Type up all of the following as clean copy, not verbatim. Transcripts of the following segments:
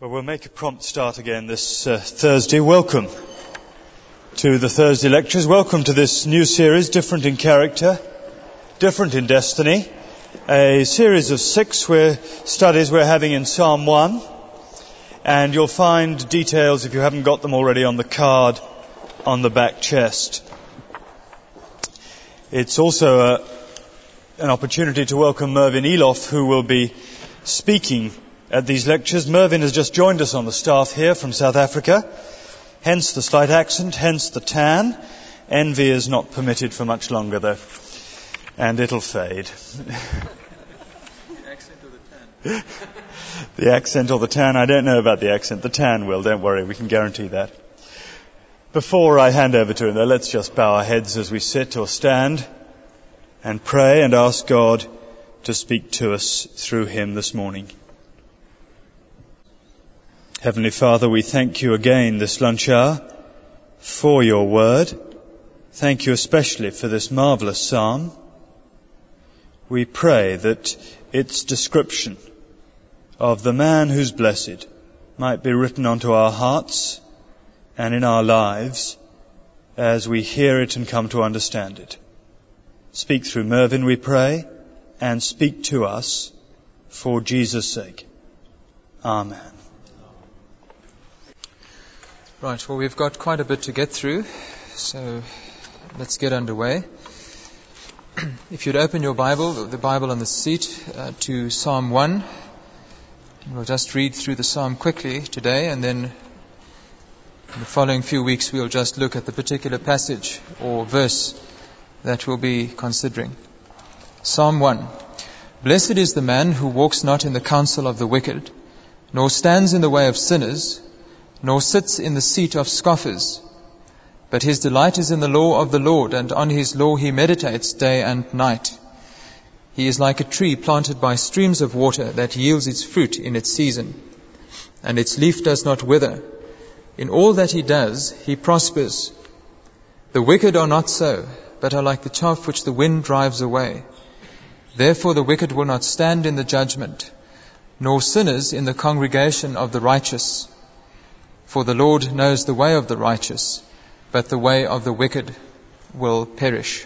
Well, we'll make a prompt start again this Thursday. Welcome to the Thursday lectures. Welcome to this new series, Different in Character, Different in Destiny. A series of 6 studies we're having in Psalm 1. And you'll find details, if you haven't got them already, on the card on the back chest. It's also an opportunity to welcome Mervyn Eloff, who will be speaking at these lectures. Mervyn has just joined us on the staff here from South Africa. Hence the slight accent, hence the tan. Envy is not permitted for much longer, though. And it'll fade. The accent or the tan? The accent or the tan? I don't know about the accent. The tan will, don't worry, we can guarantee that. Before I hand over to him, though, let's just bow our heads as we sit or stand and pray and ask God to speak to us through him this morning. Heavenly Father, we thank you again this lunch hour for your word. Thank you especially for this marvellous psalm. We pray that its description of the man who's blessed might be written onto our hearts and in our lives as we hear it and come to understand it. Speak through Mervyn, we pray, and speak to us for Jesus' sake. Amen. Right, well, we've got quite a bit to get through, so let's get underway. If you'd open your Bible, the Bible on the seat, to Psalm 1. We'll just read through the psalm quickly today, and then in the following few weeks we'll just look at the particular passage or verse that we'll be considering. Psalm 1. Blessed is the man who walks not in the counsel of the wicked, nor stands in the way of sinners, nor sits in the seat of scoffers. But his delight is in the law of the Lord, and on his law he meditates day and night. He is like a tree planted by streams of water that yields its fruit in its season, and its leaf does not wither. In all that he does, he prospers. The wicked are not so, but are like the chaff which the wind drives away. Therefore the wicked will not stand in the judgment, nor sinners in the congregation of the righteous. For the Lord knows the way of the righteous, but the way of the wicked will perish.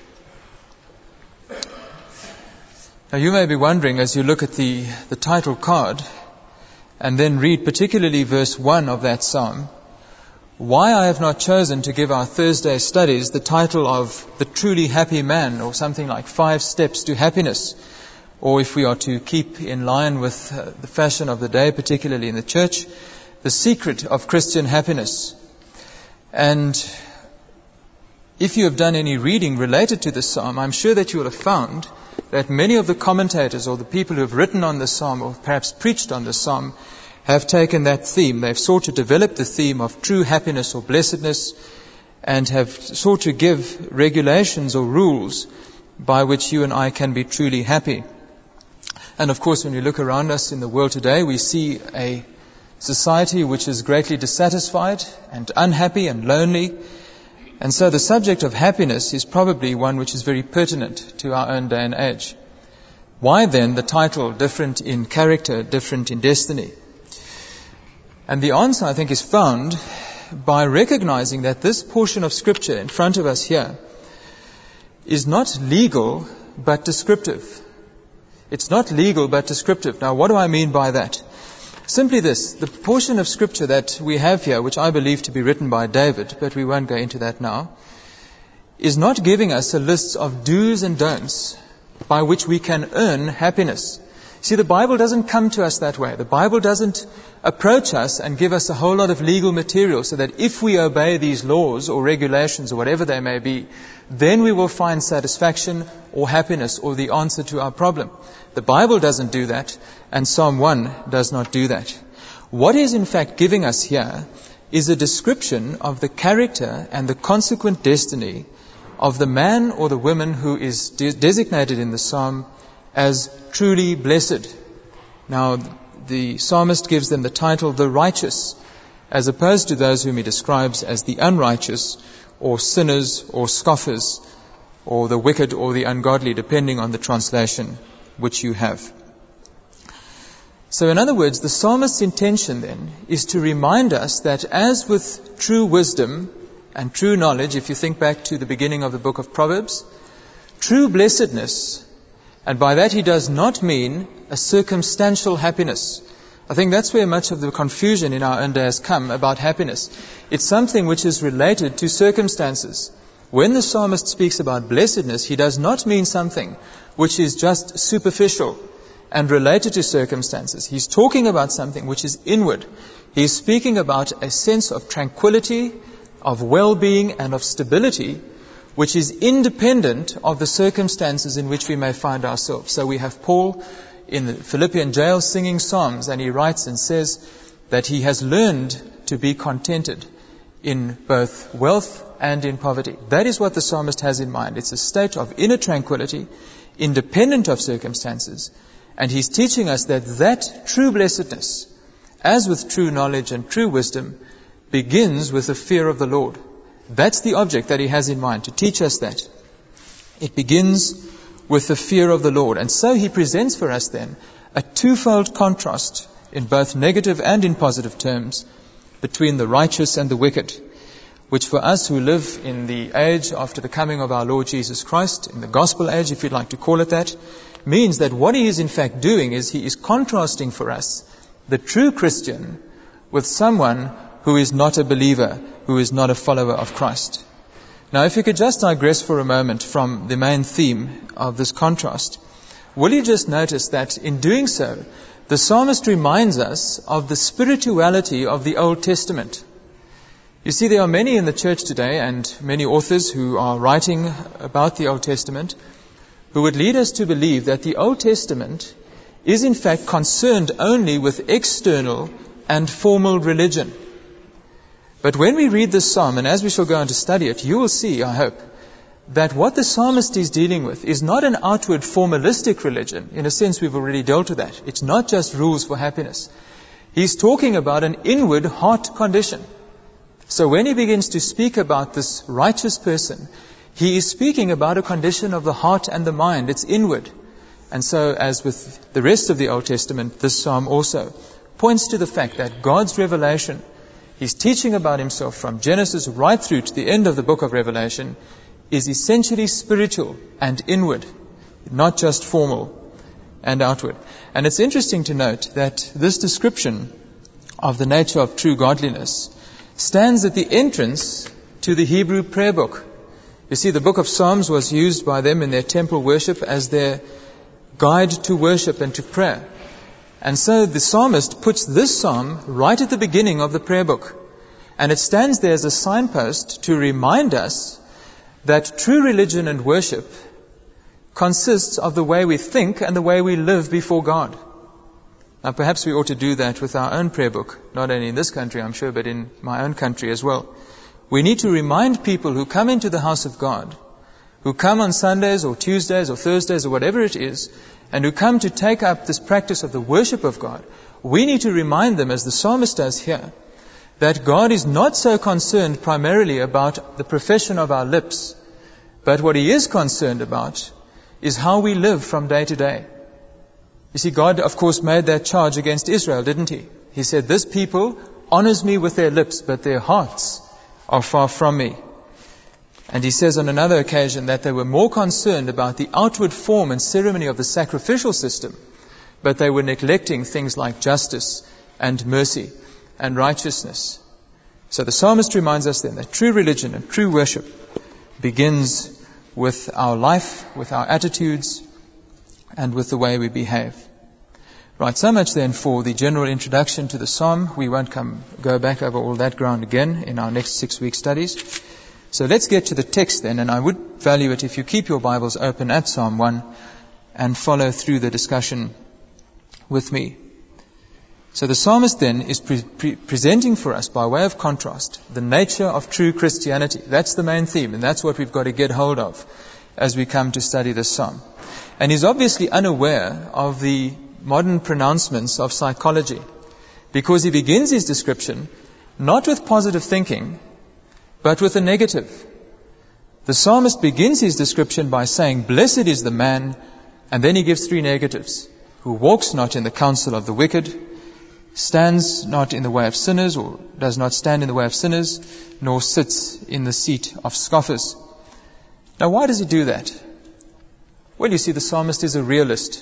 Now you may be wondering, as you look at the title card and then read particularly verse 1 of that psalm, why I have not chosen to give our Thursday studies the title of The Truly Happy Man, or something like 5 Steps to Happiness, or if we are to keep in line with the fashion of the day, particularly in the church, The Secret of Christian Happiness. And if you have done any reading related to this psalm, I'm sure that you will have found that many of the commentators or the people who have written on this psalm or perhaps preached on this psalm have taken that theme. They've sought to develop the theme of true happiness or blessedness and have sought to give regulations or rules by which you and I can be truly happy. And of course, when we look around us in the world today, we see a society which is greatly dissatisfied and unhappy and lonely. And so the subject of happiness is probably one which is very pertinent to our own day and age. Why then the title, Different in Character, Different in Destiny? And the answer, I think, is found by recognizing that this portion of Scripture in front of us here is not legal but descriptive. It's not legal but descriptive. Now, what do I mean by that? Simply this, the portion of Scripture that we have here, which I believe to be written by David, but we won't go into that now, is not giving us a list of do's and don'ts by which we can earn happiness. See, the Bible doesn't come to us that way. The Bible doesn't approach us and give us a whole lot of legal material so that if we obey these laws or regulations or whatever they may be, then we will find satisfaction or happiness or the answer to our problem. The Bible doesn't do that, and Psalm 1 does not do that. What is in fact giving us here is a description of the character and the consequent destiny of the man or the woman who is designated in the psalm as truly blessed. Now, the psalmist gives them the title, the righteous, as opposed to those whom he describes as the unrighteous, or sinners, or scoffers, or the wicked, or the ungodly, depending on the translation which you have. So in other words, the psalmist's intention then is to remind us that as with true wisdom and true knowledge, if you think back to the beginning of the book of Proverbs, true blessedness, and by that he does not mean a circumstantial happiness. I think that's where much of the confusion in our own day has come about happiness. It's something which is related to circumstances. When the psalmist speaks about blessedness, he does not mean something which is just superficial and related to circumstances. He's talking about something which is inward. He's speaking about a sense of tranquility, of well-being and of stability, which is independent of the circumstances in which we may find ourselves. So we have Paul in the Philippian jail singing psalms, and he writes and says that he has learned to be contented in both wealth and in poverty. That is what the psalmist has in mind. It's a state of inner tranquility, independent of circumstances. And he's teaching us that true blessedness, as with true knowledge and true wisdom, begins with the fear of the Lord. That's the object that he has in mind, to teach us that. It begins with the fear of the Lord. And so he presents for us then a twofold contrast in both negative and in positive terms between the righteous and the wicked, which for us who live in the age after the coming of our Lord Jesus Christ, in the gospel age, if you'd like to call it that, means that what he is in fact doing is he is contrasting for us the true Christian with someone who is not a believer, who is not a follower of Christ. Now, if you could just digress for a moment from the main theme of this contrast, will you just notice that in doing so, the psalmist reminds us of the spirituality of the Old Testament. You see, there are many in the church today and many authors who are writing about the Old Testament who would lead us to believe that the Old Testament is in fact concerned only with external and formal religion. But when we read this psalm, and as we shall go on to study it, you will see, I hope, that what the psalmist is dealing with is not an outward formalistic religion. In a sense, we've already dealt with that. It's not just rules for happiness. He's talking about an inward heart condition. So when he begins to speak about this righteous person, he is speaking about a condition of the heart and the mind. It's inward. And so, as with the rest of the Old Testament, this psalm also points to the fact that God's revelation, He's teaching about Himself from Genesis right through to the end of the book of Revelation, is essentially spiritual and inward, not just formal and outward. And it's interesting to note that this description of the nature of true godliness stands at the entrance to the Hebrew prayer book. You see, the book of Psalms was used by them in their temple worship as their guide to worship and to prayer. And so the psalmist puts this psalm right at the beginning of the prayer book. And it stands there as a signpost to remind us that true religion and worship consists of the way we think and the way we live before God. Now perhaps we ought to do that with our own prayer book, not only in this country, I'm sure, but in my own country as well. We need to remind people who come into the house of God, who come on Sundays or Tuesdays or Thursdays or whatever it is, and who come to take up this practice of the worship of God, we need to remind them, as the psalmist does here, that God is not so concerned primarily about the profession of our lips, but what He is concerned about is how we live from day to day. You see, God, of course, made that charge against Israel, didn't He? He said, "This people honors me with their lips, but their hearts are far from me." And He says on another occasion that they were more concerned about the outward form and ceremony of the sacrificial system, but they were neglecting things like justice and mercy and righteousness. So the psalmist reminds us then that true religion and true worship begins with our life, with our attitudes, and with the way we behave. Right, so much then for the general introduction to the psalm. We won't go back over all that ground again in our next 6-week studies. So let's get to the text then, and I would value it if you keep your Bibles open at Psalm 1 and follow through the discussion with me. So the psalmist then is presenting for us, by way of contrast, the nature of true Christianity. That's the main theme, and that's what we've got to get hold of as we come to study this psalm. And he's obviously unaware of the modern pronouncements of psychology, because he begins his description not with positive thinking, but with a negative. The psalmist begins his description by saying, "Blessed is the man," and then he gives 3 negatives. who walks not in the counsel of the wicked, stands not in the way of sinners, or does not stand in the way of sinners, nor sits in the seat of scoffers. Now, why does he do that? Well, you see, the psalmist is a realist.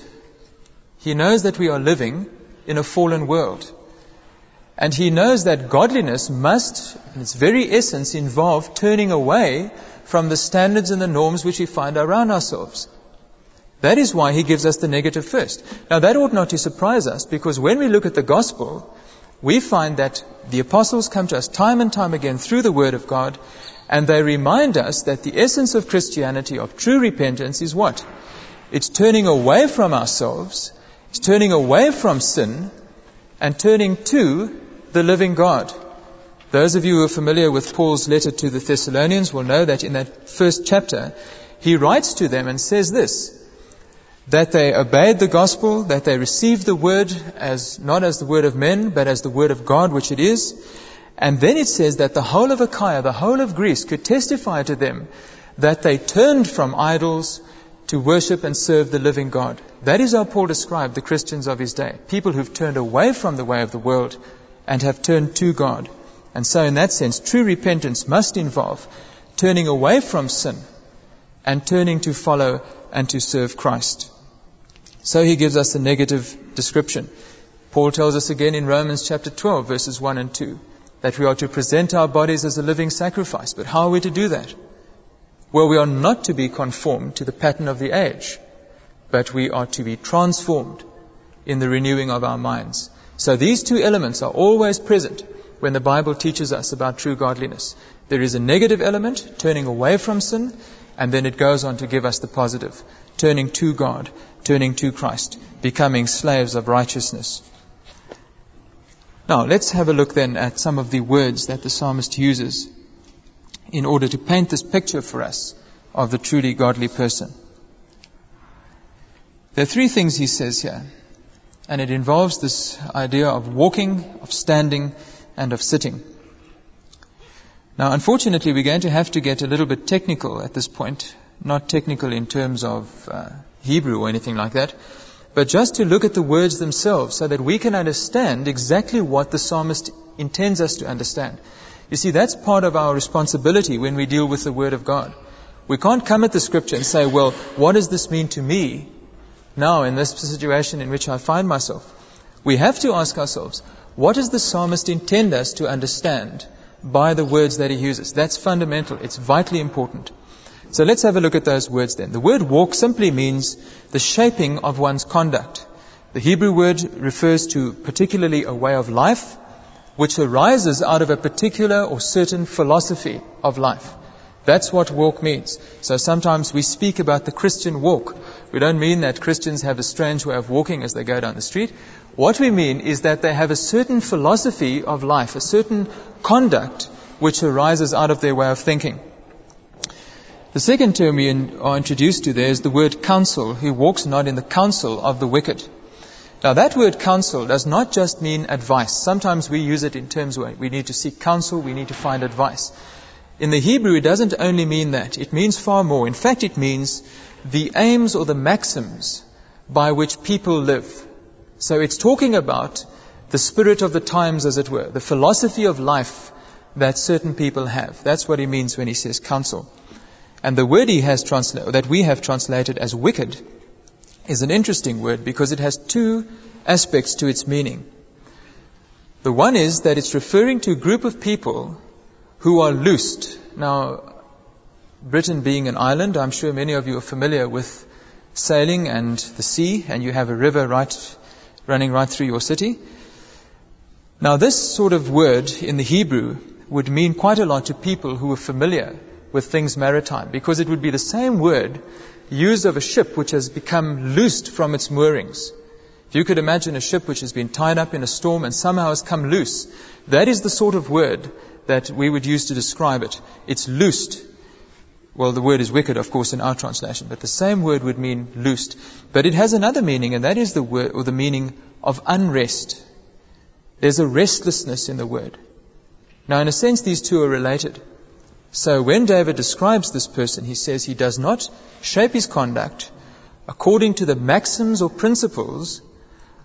He knows that we are living in a fallen world. And he knows that godliness must, in its very essence, involve turning away from the standards and the norms which we find around ourselves. That is why he gives us the negative first. Now, that ought not to surprise us, because when we look at the gospel, we find that the apostles come to us time and time again through the word of God, and they remind us that the essence of Christianity, of true repentance, is what? It's turning away from ourselves, it's turning away from sin, and turning to the living God. Those of you who are familiar with Paul's letter to the Thessalonians will know that in that first chapter, he writes to them and says this, that they obeyed the gospel, that they received the word as not as the word of men, but as the word of God, which it is. And then it says that the whole of Achaia, the whole of Greece, could testify to them that they turned from idols to worship and serve the living God. That is how Paul described the Christians of his day. People who've turned away from the way of the world and have turned to God. And so in that sense, true repentance must involve turning away from sin and turning to follow and to serve Christ. So he gives us a negative description. Paul tells us again in Romans chapter 12, verses 1 and 2, that we are to present our bodies as a living sacrifice. But how are we to do that? Well, we are not to be conformed to the pattern of the age, but we are to be transformed in the renewing of our minds. So these two elements are always present when the Bible teaches us about true godliness. There is a negative element, turning away from sin, and then it goes on to give us the positive, turning to God, turning to Christ, becoming slaves of righteousness. Now, let's have a look then at some of the words that the psalmist uses in order to paint this picture for us of the truly godly person. There are three things he says here, and it involves this idea of walking, of standing, and of sitting. Now, unfortunately, we're going to have to get a little bit technical at this point, not technical in terms of Hebrew or anything like that, but just to look at the words themselves so that we can understand exactly what the psalmist intends us to understand. You see, that's part of our responsibility when we deal with the Word of God. We can't come at the Scripture and say, well, what does this mean to me now in this situation in which I find myself? We have to ask ourselves, what does the psalmist intend us to understand by the words that he uses? That's fundamental. It's vitally important. So let's have a look at those words then. The word walk simply means the shaping of one's conduct. The Hebrew word refers to particularly a way of life which arises out of a particular or certain philosophy of life. That's what walk means. So sometimes we speak about the Christian walk. We don't mean that Christians have a strange way of walking as they go down the street. What we mean is that they have a certain philosophy of life, a certain conduct which arises out of their way of thinking. The second term we are introduced to there is the word counsel, who walks not in the counsel of the wicked. Now that word counsel does not just mean advice. Sometimes we use it in terms where we need to seek counsel, we need to find advice. In the Hebrew, it doesn't only mean that. It means far more. In fact, it means the aims or the maxims by which people live. So it's talking about the spirit of the times, as it were, the philosophy of life that certain people have. That's what he means when he says counsel. And the word that we have translated as wicked is an interesting word because it has two aspects to its meaning. The one is that it's referring to a group of people who are loosed. Now, Britain being an island, I'm sure many of you are familiar with sailing and the sea, and you have a river running right through your city. Now, this sort of word in the Hebrew would mean quite a lot to people who are familiar with things maritime, because it would be the same word used of a ship which has become loosed from its moorings. If you could imagine a ship which has been tied up in a storm and somehow has come loose, that is the sort of word that we would use to describe it. It's loosed. Well, the word is wicked, of course, in our translation, but the same word would mean loosed. But it has another meaning, and that is the word, or the meaning of unrest. There's a restlessness in the word. Now, in a sense, these two are related. So when David describes this person, he says he does not shape his conduct according to the maxims or principles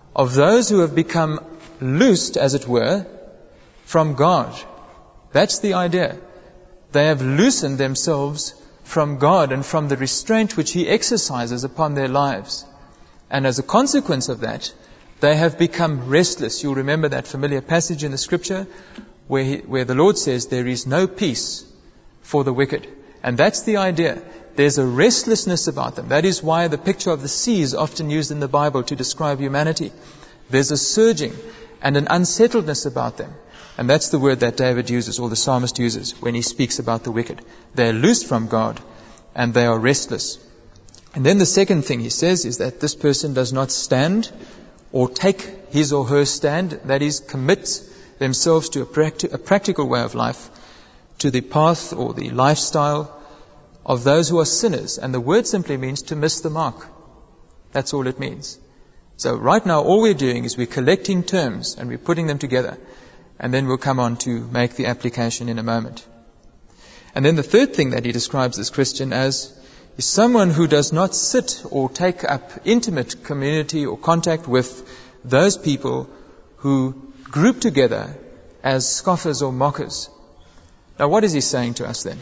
of those who have become loosed, as it were, from God. That's the idea. They have loosened themselves from God and from the restraint which He exercises upon their lives. And as a consequence of that, they have become restless. You'll remember that familiar passage in the Scripture where the Lord says, there is no peace for the wicked. And that's the idea. There's a restlessness about them. That is why the picture of the sea is often used in the Bible to describe humanity. There's a surging and an unsettledness about them. And that's the word that David uses, or the psalmist uses, when he speaks about the wicked. They're loosed from God and they are restless. And then the second thing he says is that this person does not stand or take his or her stand, that is, commit themselves to a practical way of life, to the path or the lifestyle of those who are sinners. And the word simply means to miss the mark. That's all it means. So right now all we're doing is we're collecting terms and we're putting them together. And then we'll come on to make the application in a moment. And then the third thing that he describes this Christian as is someone who does not sit or take up intimate community or contact with those people who group together as scoffers or mockers. Now what is he saying to us then?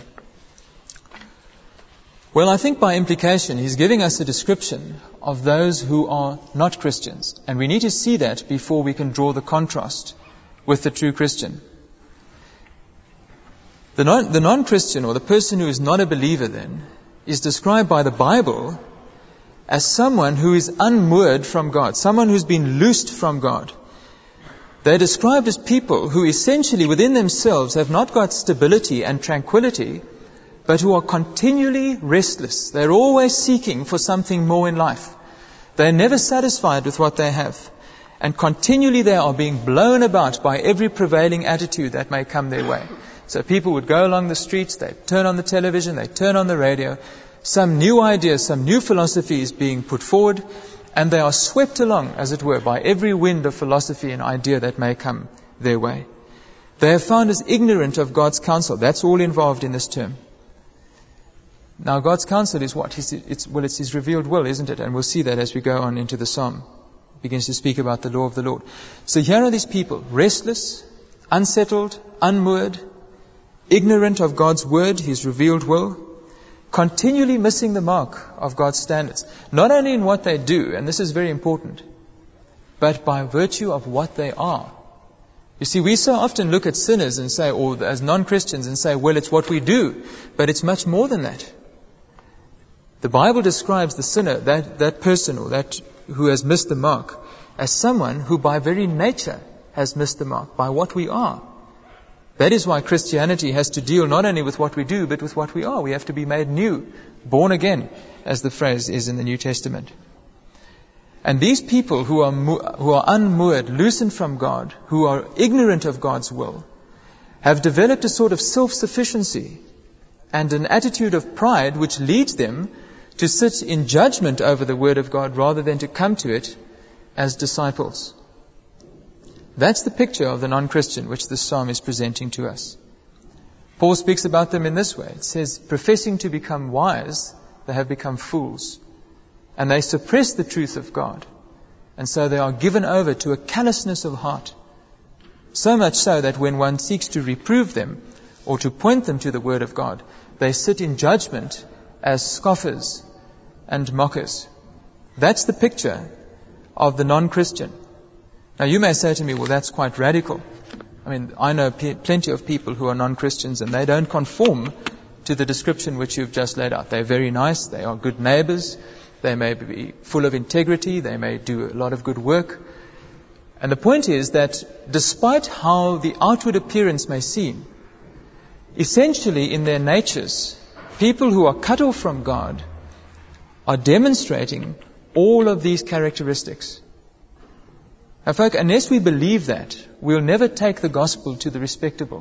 Well, I think by implication he's giving us a description of those who are not Christians. And we need to see that before we can draw the contrast with the true Christian. The non-Christian, or the person who is not a believer then, is described by the Bible as someone who is unmoored from God, someone who's been loosed from God. They're described as people who essentially within themselves have not got stability and tranquility, but who are continually restless. They're always seeking for something more in life. They're never satisfied with what they have. And continually they are being blown about by every prevailing attitude that may come their way. So people would go along the streets, they'd turn on the television, they'd turn on the radio. Some new idea, some new philosophy is being put forward, and they are swept along, as it were, by every wind of philosophy and idea that may come their way. They are found as ignorant of God's counsel. That's all involved in this term. Now God's counsel is what? It's His revealed will, isn't it? And we'll see that as we go on into the psalm. It begins to speak about the law of the Lord. So here are these people, restless, unsettled, unmoored, ignorant of God's word, His revealed will, continually missing the mark of God's standards. Not only in what they do, and this is very important, but by virtue of what they are. You see, we so often look at sinners and say, or as non-Christians and say, well, it's what we do. But it's much more than that. The Bible describes the sinner, that person or that who has missed the mark, as someone who by very nature has missed the mark, by what we are. That is why Christianity has to deal not only with what we do, but with what we are. We have to be made new, born again, as the phrase is in the New Testament. And these people who are unmoored, loosened from God, who are ignorant of God's will, have developed a sort of self-sufficiency and an attitude of pride which leads them to sit in judgment over the Word of God rather than to come to it as disciples. That's the picture of the non-Christian which this psalm is presenting to us. Paul speaks about them in this way. It says, professing to become wise, they have become fools. And they suppress the truth of God. And so they are given over to a callousness of heart. So much so that when one seeks to reprove them or to point them to the Word of God, they sit in judgment as scoffers and mockers. That's the picture of the non-Christian. Now you may say to me, well, that's quite radical. I mean, I know plenty of people who are non-Christians and they don't conform to the description which you've just laid out. They're very nice, they are good neighbors, they may be full of integrity, they may do a lot of good work. And the point is that despite how the outward appearance may seem, essentially in their natures, people who are cut off from God are demonstrating all of these characteristics. Now, folk, unless we believe that, we'll never take the gospel to the respectable.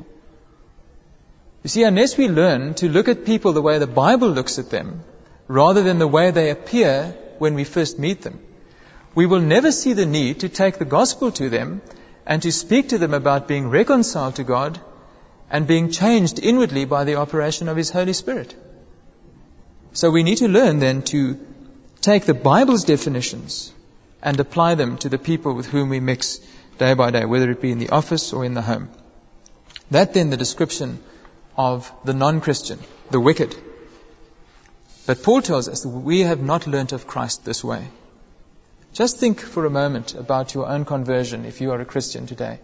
You see, unless we learn to look at people the way the Bible looks at them, rather than the way they appear when we first meet them, we will never see the need to take the gospel to them and to speak to them about being reconciled to God and being changed inwardly by the operation of His Holy Spirit. So we need to learn then to take the Bible's definitions and apply them to the people with whom we mix day by day, whether it be in the office or in the home. That then the description of the non-Christian, the wicked. But Paul tells us that we have not learnt of Christ this way. Just think for a moment about your own conversion if you are a Christian today.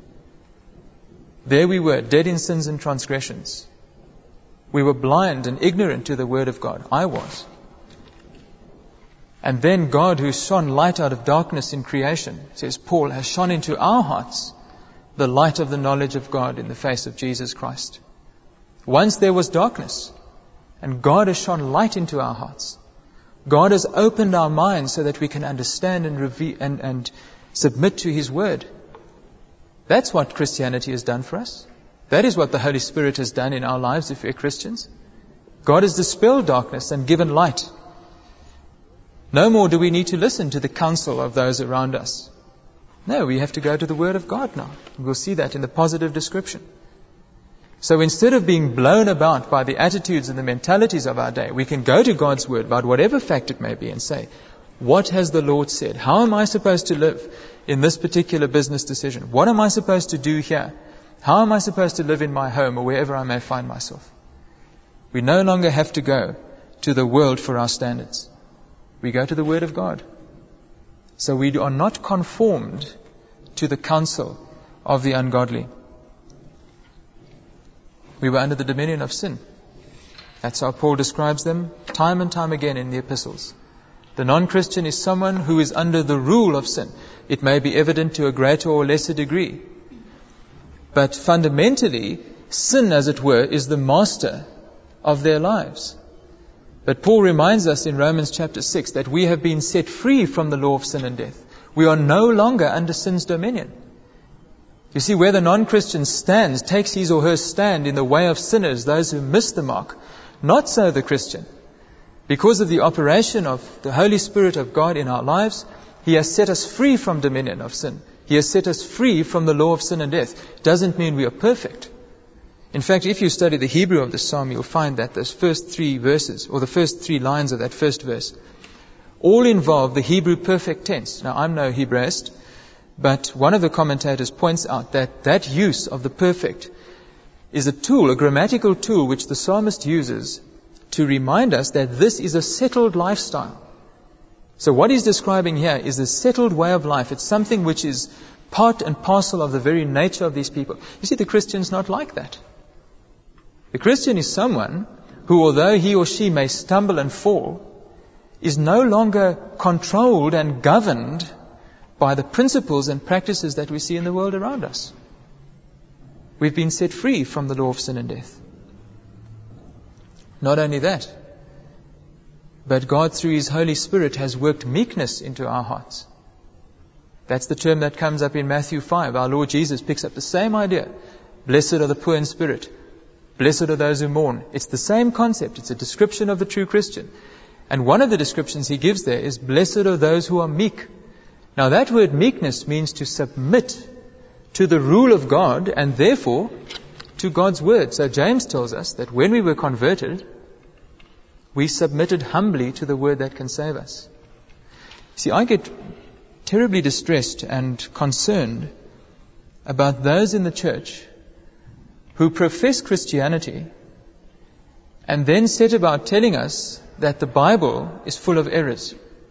There we were, dead in sins and transgressions. We were blind and ignorant to the Word of God. I was. And then God, who shone light out of darkness in creation, says Paul, has shone into our hearts the light of the knowledge of God in the face of Jesus Christ. Once there was darkness, and God has shone light into our hearts. God has opened our minds so that we can understand and submit to His Word. That's what Christianity has done for us. That is what the Holy Spirit has done in our lives if we're Christians. God has dispelled darkness and given light. No more do we need to listen to the counsel of those around us. No, we have to go to the Word of God now. We'll see that in the positive description. So instead of being blown about by the attitudes and the mentalities of our day, we can go to God's Word about whatever fact it may be and say, what has the Lord said? How am I supposed to live in this particular business decision? What am I supposed to do here? How am I supposed to live in my home or wherever I may find myself? We no longer have to go to the world for our standards. We go to the Word of God. So we are not conformed to the counsel of the ungodly. We were under the dominion of sin. That's how Paul describes them time and time again in the epistles. The non-Christian is someone who is under the rule of sin. It may be evident to a greater or lesser degree. But fundamentally, sin, as it were, is the master of their lives. But Paul reminds us in Romans chapter 6 that we have been set free from the law of sin and death. We are no longer under sin's dominion. You see, where the non-Christian stands, takes his or her stand in the way of sinners, those who miss the mark. Not so the Christian. Because of the operation of the Holy Spirit of God in our lives, He has set us free from dominion of sin. He has set us free from the law of sin and death. Doesn't mean we are perfect. In fact, if you study the Hebrew of the Psalm, you'll find that those first 3 verses, or the first 3 lines of that first verse, all involve the Hebrew perfect tense. Now, I'm no Hebraist, but one of the commentators points out that that use of the perfect is a tool, a grammatical tool, which the psalmist uses to remind us that this is a settled lifestyle. So what he's describing here is a settled way of life. It's something which is part and parcel of the very nature of these people. You see, the Christian's not like that. The Christian is someone who, although he or she may stumble and fall, is no longer controlled and governed by the principles and practices that we see in the world around us. We've been set free from the law of sin and death. Not only that, but God through His Holy Spirit has worked meekness into our hearts. That's the term that comes up in Matthew 5. Our Lord Jesus picks up the same idea. Blessed are the poor in spirit. Blessed are those who mourn. It's the same concept. It's a description of the true Christian. And one of the descriptions He gives there is blessed are those who are meek. Now that word meekness means to submit to the rule of God and therefore to God's word. So James tells us that when we were converted, we submitted humbly to the word that can save us. See, I get terribly distressed and concerned about those in the church who profess Christianity and then set about telling us that the Bible is full of errors.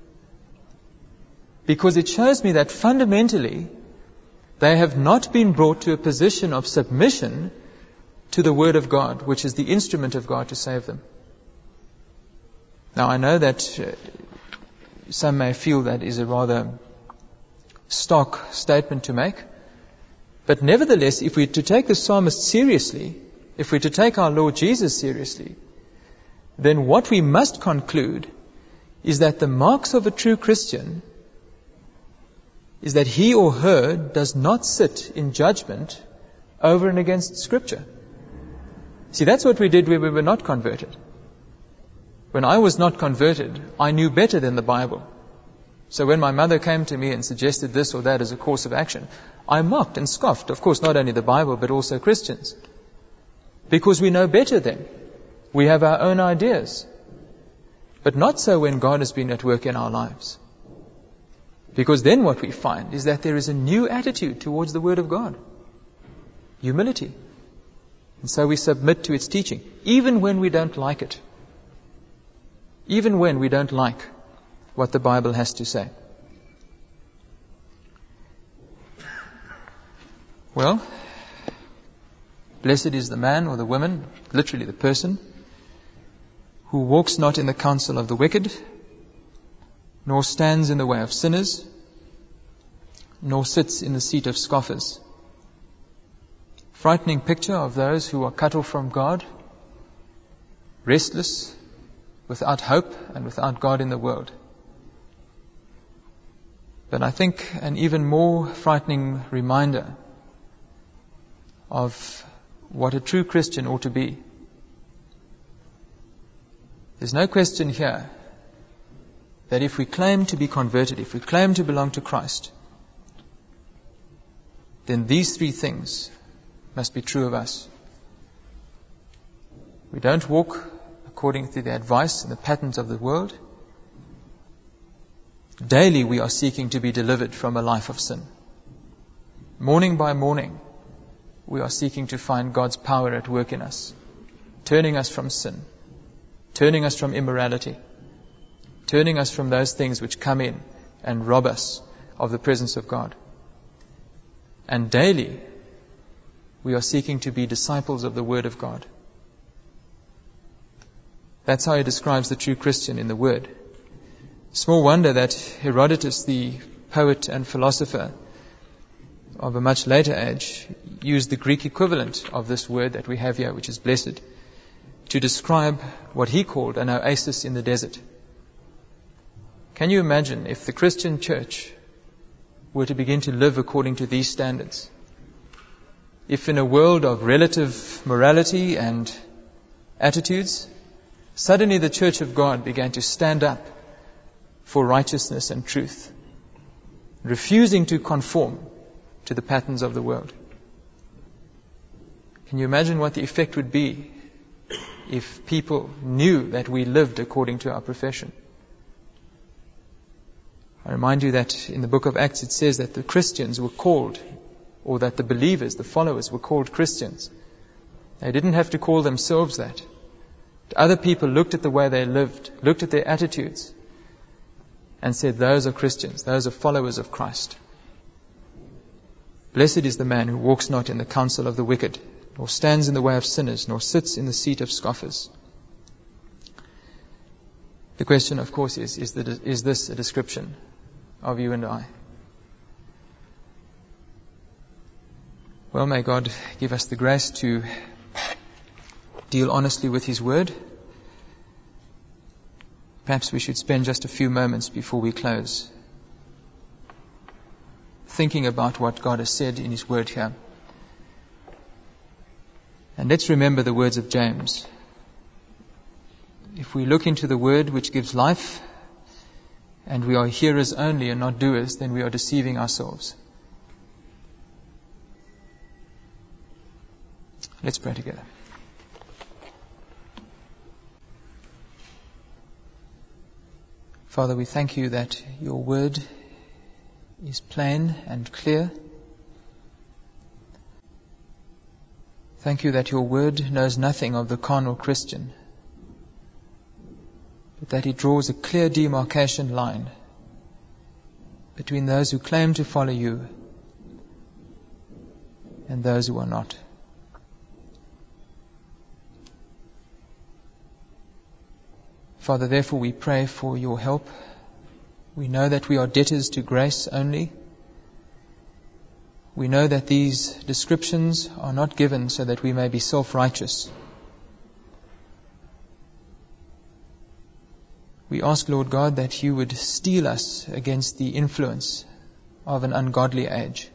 Because it shows me that fundamentally they have not been brought to a position of submission to the Word of God, which is the instrument of God to save them. Now I know that some may feel that is a rather stark statement to make, but nevertheless, if we're to take the psalmist seriously, if we're to take our Lord Jesus seriously, then what we must conclude is that the marks of a true Christian is that he or her does not sit in judgment over and against Scripture. See, that's what we did when we were not converted. When I was not converted, I knew better than the Bible. So when my mother came to me and suggested this or that as a course of action, I mocked and scoffed, of course, not only the Bible, but also Christians. Because we know better then. We have our own ideas. But not so when God has been at work in our lives. Because then what we find is that there is a new attitude towards the Word of God. Humility. And so we submit to its teaching, even when we don't like it. Even when we don't like what the Bible has to say. Well, blessed is the man or the woman, literally the person, who walks not in the counsel of the wicked, nor stands in the way of sinners, nor sits in the seat of scoffers. Frightening picture of those who are cut off from God, restless, without hope and without God in the world. But I think an even more frightening reminder of what a true Christian ought to be. There's no question here that if we claim to be converted, if we claim to belong to Christ, then these three things must be true of us. We don't walk according to the advice and the patterns of the world. Daily we are seeking to be delivered from a life of sin. Morning by morning, we are seeking to find God's power at work in us, turning us from sin, turning us from immorality, turning us from those things which come in and rob us of the presence of God. And daily, we are seeking to be disciples of the Word of God. That's how he describes the true Christian in the Word. Small wonder that Herodotus, the poet and philosopher of a much later age, used the Greek equivalent of this word that we have here, which is blessed, to describe what he called an oasis in the desert. Can you imagine if the Christian church were to begin to live according to these standards? If in a world of relative morality and attitudes, suddenly the church of God began to stand up for righteousness and truth, refusing to conform to the patterns of the world. Can you imagine what the effect would be if people knew that we lived according to our profession? I remind you that in the book of Acts it says that the Christians were called, or that the believers, the followers, were called Christians. They didn't have to call themselves that. Other people looked at the way they lived, looked at their attitudes, and said, those are Christians, those are followers of Christ. Blessed is the man who walks not in the counsel of the wicked, nor stands in the way of sinners, nor sits in the seat of scoffers. The question, of course, is this a description of you and I? Well, may God give us the grace to deal honestly with His Word. Perhaps we should spend just a few moments before we close thinking about what God has said in His Word here. And let's remember the words of James. If we look into the Word which gives life, and we are hearers only and not doers, then we are deceiving ourselves. Let's pray together. Father, we thank you that your Word is plain and clear. Thank you that your Word knows nothing of the carnal Christian, but that it draws a clear demarcation line between those who claim to follow you and those who are not. Father, therefore we pray for your help. We know that we are debtors to grace only. We know that these descriptions are not given so that we may be self-righteous. We ask, Lord God, that you would steel us against the influence of an ungodly age.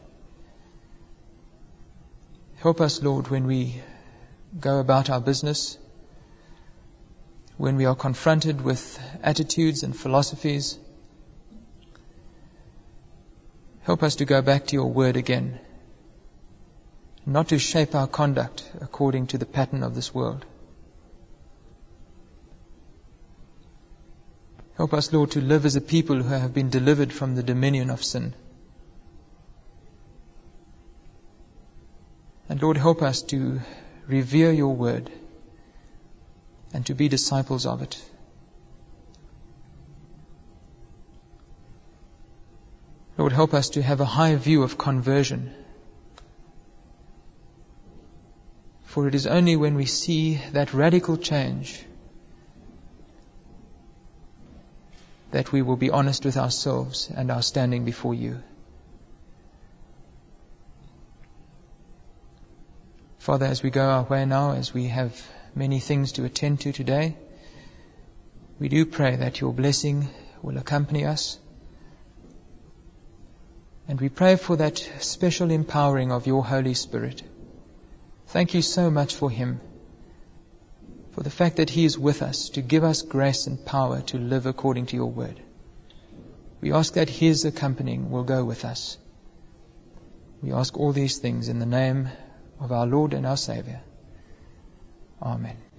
Help us, Lord, when we go about our business, when we are confronted with attitudes and philosophies. Help us to go back to your word again, not to shape our conduct according to the pattern of this world. Help us, Lord, to live as a people who have been delivered from the dominion of sin. And Lord, help us to revere your word and to be disciples of it. Lord, help us to have a high view of conversion. For it is only when we see that radical change that we will be honest with ourselves and our standing before you. Father, as we go our way now, as we have many things to attend to today, we do pray that your blessing will accompany us. And we pray for that special empowering of your Holy Spirit. Thank you so much for him, for the fact that he is with us to give us grace and power to live according to your word. We ask that his accompanying will go with us. We ask all these things in the name of our Lord and our Savior. Amen.